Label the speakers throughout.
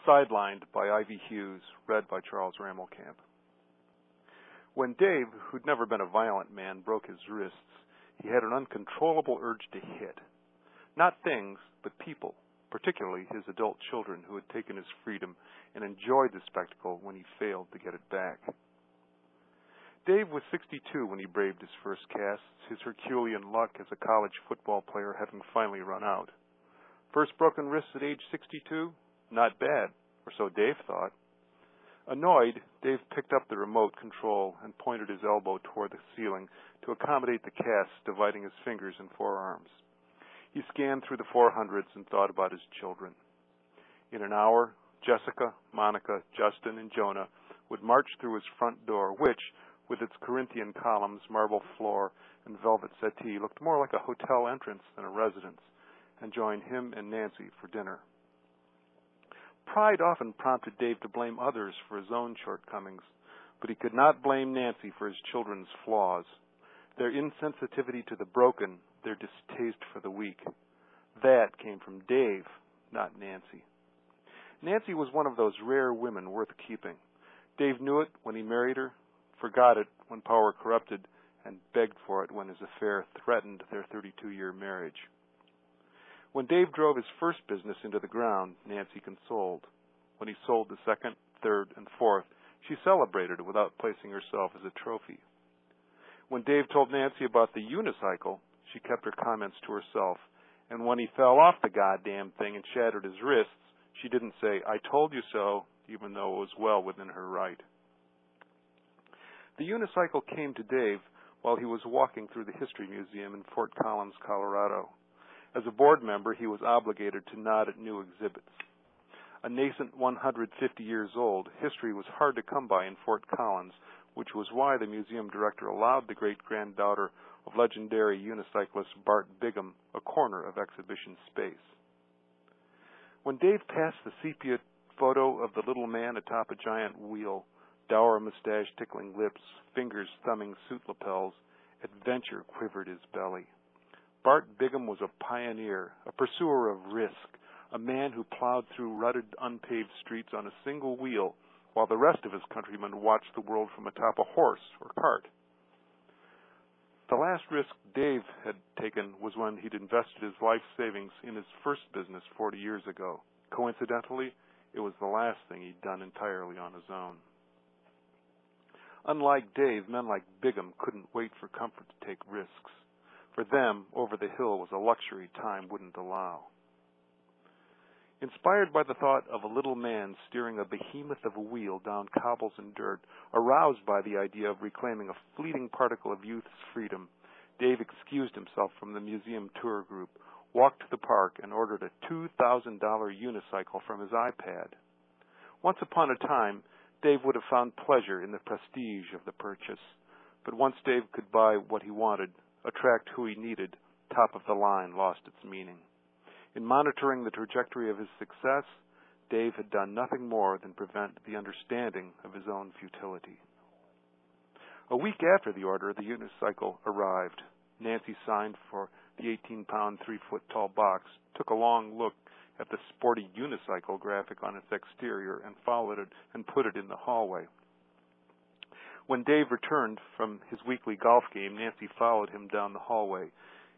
Speaker 1: Sidelined by Ivy Hughes, read by Charles Rammelkamp. When Dave, who'd never been a violent man, broke his wrists, he had an uncontrollable urge to hit. Not things, but people, particularly his adult children who had taken his freedom and enjoyed the spectacle when he failed to get it back. Dave was 62 when he braved his first casts, his Herculean luck as a college football player having finally run out. First broken wrists at age 62? Not bad, or so Dave thought. Annoyed, Dave picked up the remote control and pointed his elbow toward the ceiling to accommodate the casts dividing his fingers and forearms. He scanned through the 400s and thought about his children. In an hour, Jessica, Monica, Justin, and Jonah would march through his front door, which, with its Corinthian columns, marble floor, and velvet settee, looked more like a hotel entrance than a residence, and join him and Nancy for dinner. Pride often prompted Dave to blame others for his own shortcomings, but he could not blame Nancy for his children's flaws. Their insensitivity to the broken, their distaste for the weak. That came from Dave, not Nancy. Nancy was one of those rare women worth keeping. Dave knew it when he married her, forgot it when power corrupted, and begged for it when his affair threatened their 32-year marriage. When Dave drove his first business into the ground, Nancy consoled. When he sold the second, third, and fourth, she celebrated without placing herself as a trophy. When Dave told Nancy about the unicycle, she kept her comments to herself, and when he fell off the goddamn thing and shattered his wrists, she didn't say, "I told you so," even though it was well within her right. The unicycle came to Dave while he was walking through the History Museum in Fort Collins, Colorado. As a board member, he was obligated to nod at new exhibits. A nascent 150 years old, history was hard to come by in Fort Collins, which was why the museum director allowed the great-granddaughter of legendary unicyclist Bart Bigham a corner of exhibition space. When Dave passed the sepia photo of the little man atop a giant wheel, dour mustache tickling lips, fingers thumbing suit lapels, adventure quivered his belly. Bart Bigham was a pioneer, a pursuer of risk, a man who plowed through rutted, unpaved streets on a single wheel while the rest of his countrymen watched the world from atop a horse or cart. The last risk Dave had taken was when he'd invested his life savings in his first business 40 years ago. Coincidentally, it was the last thing he'd done entirely on his own. Unlike Dave, men like Bigham couldn't wait for comfort to take risks. For them, over the hill was a luxury time wouldn't allow. Inspired by the thought of a little man steering a behemoth of a wheel down cobbles and dirt, aroused by the idea of reclaiming a fleeting particle of youth's freedom, Dave excused himself from the museum tour group, walked to the park, and ordered a $2,000 unicycle from his iPad. Once upon a time, Dave would have found pleasure in the prestige of the purchase, but once Dave could buy what he wanted, attract who he needed, top of the line lost its meaning. In monitoring the trajectory of his success, Dave had done nothing more than prevent the understanding of his own futility. A week after the order, the unicycle arrived. Nancy signed for the 18-pound, 3-foot-tall box, took a long look at the sporty unicycle graphic on its exterior, and followed it and put it in the hallway. When Dave returned from his weekly golf game, Nancy followed him down the hallway,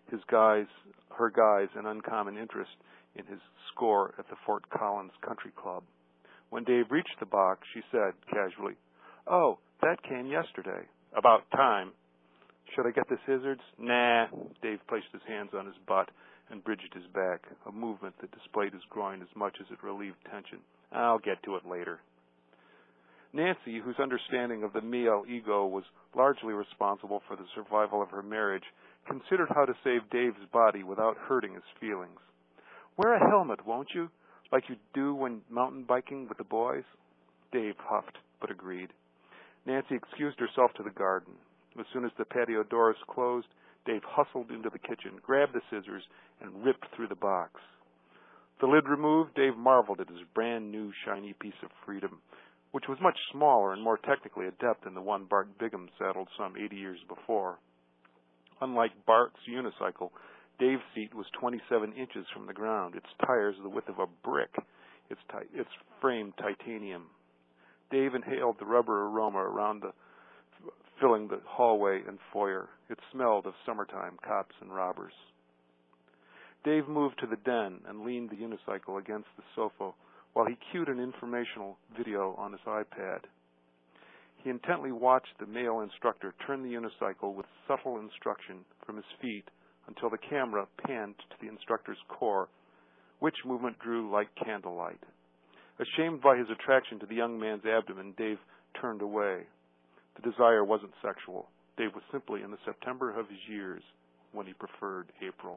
Speaker 1: her guys, an uncommon interest in his score at the Fort Collins Country Club. When Dave reached the box, she said casually, "Oh, that came yesterday. About time. Should I get the scissors?" "Nah." Dave placed his hands on his butt and bridged his back, a movement that displayed his groin as much as it relieved tension. "I'll get to it later." Nancy, whose understanding of the male ego was largely responsible for the survival of her marriage, considered how to save Dave's body without hurting his feelings. "Wear a helmet, won't you? Like you do when mountain biking with the boys?" Dave huffed, but agreed. Nancy excused herself to the garden. As soon as the patio doors closed, Dave hustled into the kitchen, grabbed the scissors, and ripped through the box. The lid removed, Dave marveled at his brand-new, shiny piece of freedom, which was much smaller and more technically adept than the one Bart Bigham saddled some 80 years before. Unlike Bart's unicycle, Dave's seat was 27 inches from the ground, its tires the width of a brick. It's framed titanium. Dave inhaled the rubber aroma around filling the hallway and foyer. It smelled of summertime, cops and robbers. Dave moved to the den and leaned the unicycle against the sofa while he cued an informational video on his iPad. He intently watched the male instructor turn the unicycle with subtle instruction from his feet until the camera panned to the instructor's core, which movement drew like candlelight. Ashamed by his attraction to the young man's abdomen, Dave turned away. The desire wasn't sexual. Dave was simply in the September of his years when he preferred April.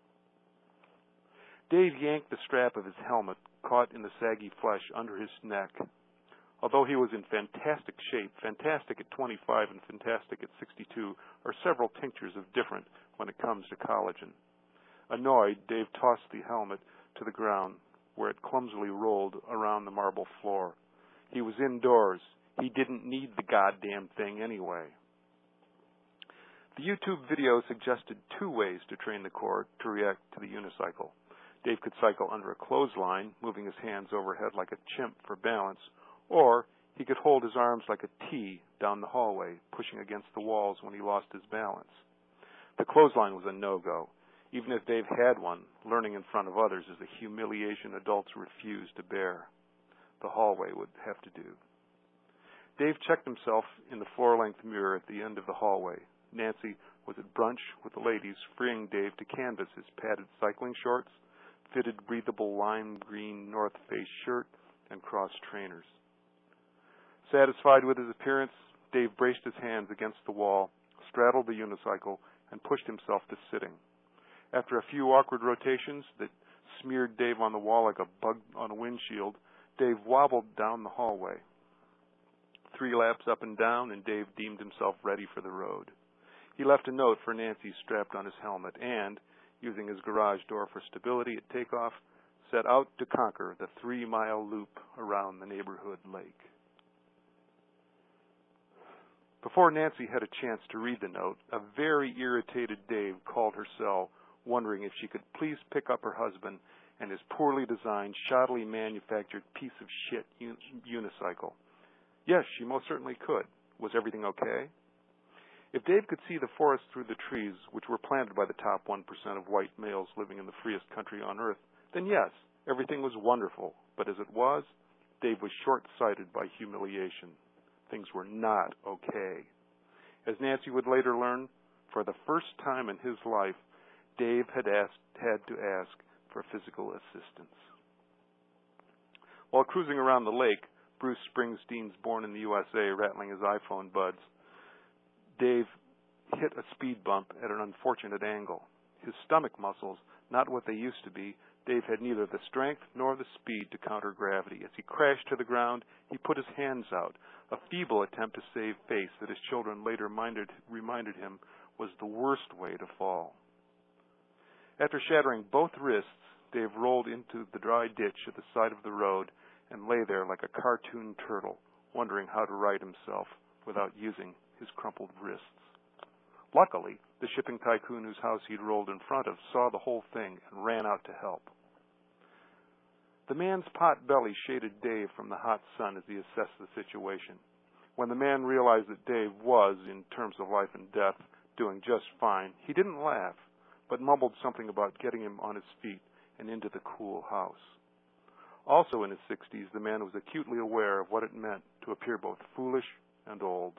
Speaker 1: Dave yanked the strap of his helmet, caught in the saggy flesh under his neck. Although he was in fantastic shape, fantastic at 25 and fantastic at 62 are several tinctures of different when it comes to collagen. Annoyed, Dave tossed the helmet to the ground, where it clumsily rolled around the marble floor. He was indoors. He didn't need the goddamn thing anyway. The YouTube video suggested 2 ways to train the core to react to the unicycle. Dave could cycle under a clothesline, moving his hands overhead like a chimp for balance, or he could hold his arms like a T down the hallway, pushing against the walls when he lost his balance. The clothesline was a no-go. Even if Dave had one, learning in front of others is a humiliation adults refuse to bear. The hallway would have to do. Dave checked himself in the floor-length mirror at the end of the hallway. Nancy was at brunch with the ladies, freeing Dave to canvas his padded cycling shorts, fitted breathable lime green North Face shirt, and cross trainers. Satisfied with his appearance, Dave braced his hands against the wall, straddled the unicycle, and pushed himself to sitting. After a few awkward rotations that smeared Dave on the wall like a bug on a windshield, Dave wobbled down the hallway. 3 laps up and down, and Dave deemed himself ready for the road. He left a note for Nancy strapped on his helmet and, using his garage door for stability at takeoff, set out to conquer the 3-mile loop around the neighborhood lake. Before Nancy had a chance to read the note, a very irritated Dave called her cell, wondering if she could please pick up her husband and his poorly designed, shoddily manufactured piece of shit unicycle. Yes, she most certainly could. Was everything okay? If Dave could see the forest through the trees, which were planted by the top 1% of white males living in the freest country on earth, then yes, everything was wonderful. But as it was, Dave was short-sighted by humiliation. Things were not okay. As Nancy would later learn, for the first time in his life, Dave had to ask for physical assistance. While cruising around the lake, Bruce Springsteen's Born in the USA rattling his iPhone buds, Dave hit a speed bump at an unfortunate angle. His stomach muscles, not what they used to be, Dave had neither the strength nor the speed to counter gravity. As he crashed to the ground, he put his hands out, a feeble attempt to save face that his children later reminded him was the worst way to fall. After shattering both wrists, Dave rolled into the dry ditch at the side of the road and lay there like a cartoon turtle, wondering how to right himself without using his crumpled wrists. Luckily, the shipping tycoon whose house he'd rolled in front of saw the whole thing and ran out to help. The man's pot belly shaded Dave from the hot sun as he assessed the situation. When the man realized that Dave was, in terms of life and death, doing just fine, he didn't laugh, but mumbled something about getting him on his feet and into the cool house. Also in his 60s, the man was acutely aware of what it meant to appear both foolish and old.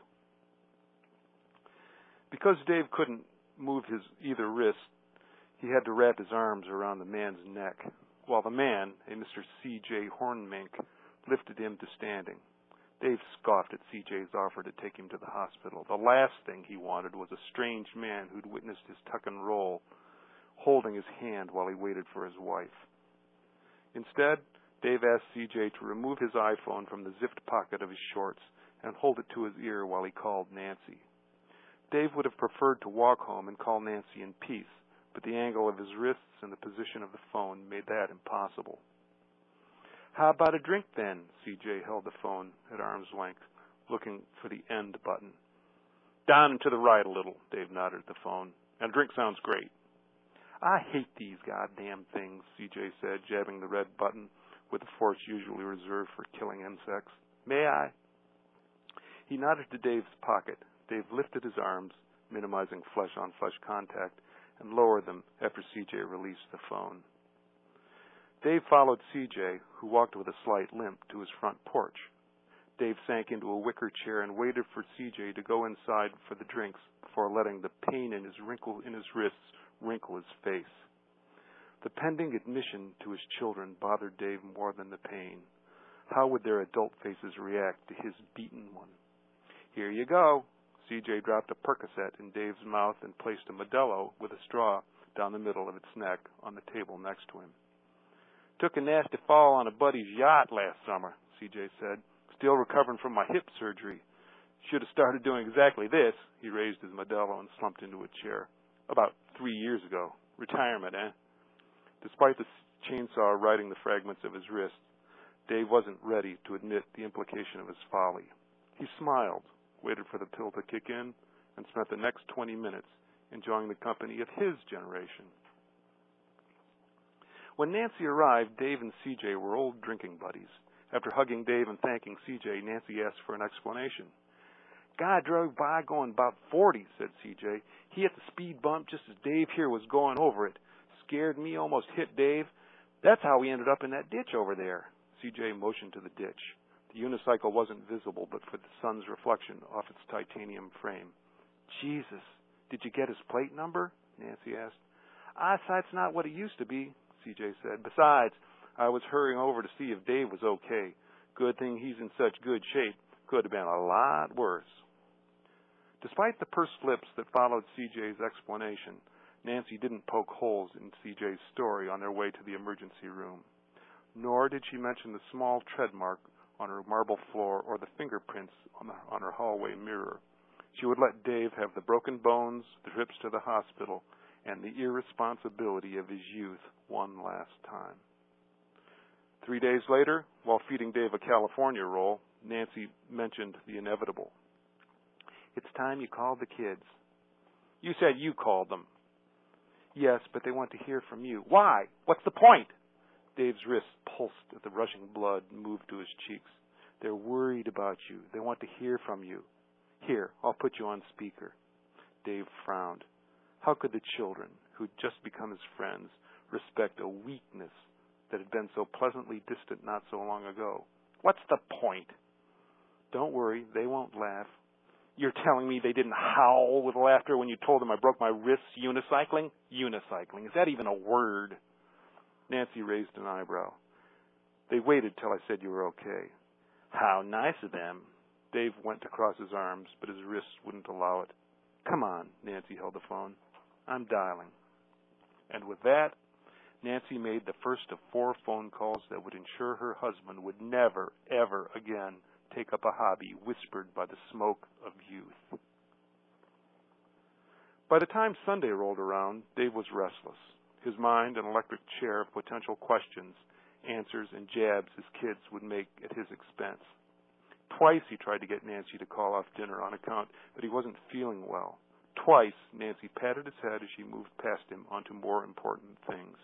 Speaker 1: Because Dave couldn't move his either wrist, he had to wrap his arms around the man's neck, while the man, a Mr. C.J. Hornmink, lifted him to standing. Dave scoffed at C.J.'s offer to take him to the hospital. The last thing he wanted was a strange man who'd witnessed his tuck and roll, holding his hand while he waited for his wife. Instead, Dave asked C.J. to remove his iPhone from the zipped pocket of his shorts and hold it to his ear while he called Nancy. Dave would have preferred to walk home and call Nancy in peace, but the angle of his wrists and the position of the phone made that impossible. "How about a drink, then?" C.J. held the phone at arm's length, looking for the end button. "Down and to the right a little," Dave nodded at the phone. "And a drink sounds great." "I hate these goddamn things," C.J. said, jabbing the red button, with the force usually reserved for killing insects. "May I?" He nodded to Dave's pocket. Dave lifted his arms, minimizing flesh-on-flesh contact, and lowered them after C.J. released the phone. Dave followed C.J., who walked with a slight limp, to his front porch. Dave sank into a wicker chair and waited for C.J. to go inside for the drinks before letting the pain in his wrists wrinkle his face. The pending admission to his children bothered Dave more than the pain. How would their adult faces react to his beaten one? "Here you go." C.J. dropped a Percocet in Dave's mouth and placed a Modelo with a straw down the middle of its neck on the table next to him. "Took a nasty fall on a buddy's yacht last summer," C.J. said. "Still recovering from my hip surgery. Should have started doing exactly this." He raised his Modelo and slumped into a chair. "About 3 years ago. Retirement, eh?" Despite the chainsaw riding the fragments of his wrist, Dave wasn't ready to admit the implication of his folly. He smiled, waited for the pill to kick in, and spent the next 20 minutes enjoying the company of his generation. When Nancy arrived, Dave and C.J. were old drinking buddies. After hugging Dave and thanking C.J., Nancy asked for an explanation. "Guy drove by going about 40, said C.J. "He hit the speed bump just as Dave here was going over it. Scared me, almost hit Dave. That's how we ended up in that ditch over there." C.J. motioned to the ditch. The unicycle wasn't visible but for the sun's reflection off its titanium frame. "Jesus, did you get his plate number?" Nancy asked. "Eyesight's not what it used to be," C.J. said. "Besides, I was hurrying over to see if Dave was okay. Good thing he's in such good shape. Could have been a lot worse." Despite the pursed lips that followed C.J.'s explanation, Nancy didn't poke holes in C.J.'s story on their way to the emergency room. Nor did she mention the small tread mark on her marble floor or the fingerprints on her hallway mirror. She would let Dave have the broken bones, the trips to the hospital, and the irresponsibility of his youth one last time. 3 days later, while feeding Dave a California roll, Nancy mentioned the inevitable. "It's time you called the kids." "You said you called them." "Yes, but they want to hear from you." "Why? What's the point?" Dave's wrist pulsed at the rushing blood and moved to his cheeks. "They're worried about you. They want to hear from you. Here, I'll put you on speaker." Dave frowned. How could the children, who'd just become his friends, respect a weakness that had been so pleasantly distant not so long ago? "What's the point?" "Don't worry, they won't laugh." "You're telling me they didn't howl with laughter when you told them I broke my wrists unicycling?" "Unicycling, is that even a word?" Nancy raised an eyebrow. "They waited till I said you were okay." "How nice of them." Dave went to cross his arms, but his wrists wouldn't allow it. "Come on," Nancy held the phone. "I'm dialing." And with that, Nancy made the first of 4 phone calls that would ensure her husband would never, ever again take up a hobby whispered by the smoke of youth. By the time Sunday rolled around, Dave was restless. His mind an electric chair of potential questions, answers, and jabs his kids would make at his expense. Twice he tried to get Nancy to call off dinner on account that he wasn't feeling well. Twice Nancy patted his head as she moved past him onto more important things.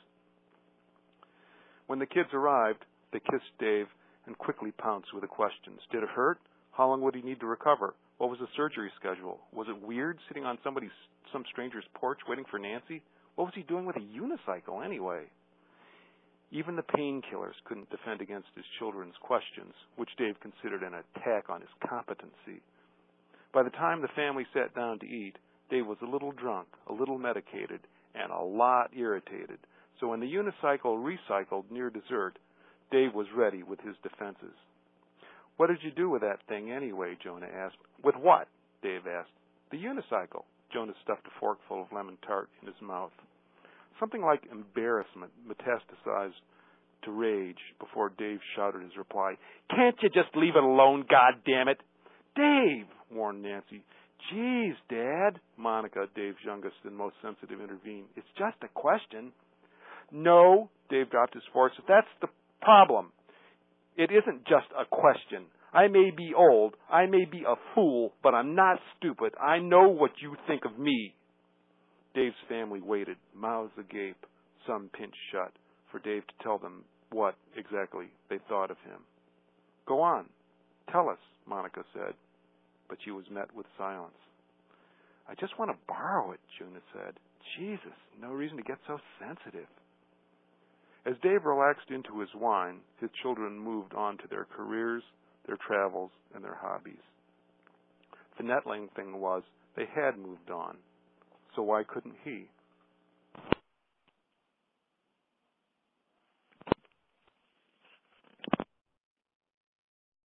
Speaker 1: When the kids arrived, they kissed Dave and quickly pounced with the questions. Did it hurt? How long would he need to recover? What was the surgery schedule? Was it weird sitting on some stranger's porch waiting for Nancy? What was he doing with a unicycle anyway? Even the painkillers couldn't defend against his children's questions, which Dave considered an attack on his competency. By the time the family sat down to eat, Dave was a little drunk, a little medicated, and a lot irritated. So when the unicycle recycled near dessert, Dave was ready with his defenses. "What did you do with that thing anyway?" Jonah asked. "With what?" Dave asked. "The unicycle." Jonah stuffed a forkful of lemon tart in his mouth. Something like embarrassment metastasized to rage before Dave shouted his reply. "Can't you just leave it alone, goddammit?" "Dave!" warned Nancy. "Geez, Dad," Monica, Dave's youngest and most sensitive, intervened. "It's just a question." "No," Dave dropped his voice. "That's the problem. It isn't just a question. I may be old, I may be a fool, but I'm not stupid. I know what you think of me." Dave's family waited, mouths agape, some pinched shut, for Dave to tell them what exactly they thought of him. "Go on, tell us," Monica said, but she was met with silence. "I just want to borrow it," Juna said. "Jesus, no reason to get so sensitive." As Dave relaxed into his wine, his children moved on to their careers, their travels, and their hobbies. The nettling thing was, they had moved on, so why couldn't he?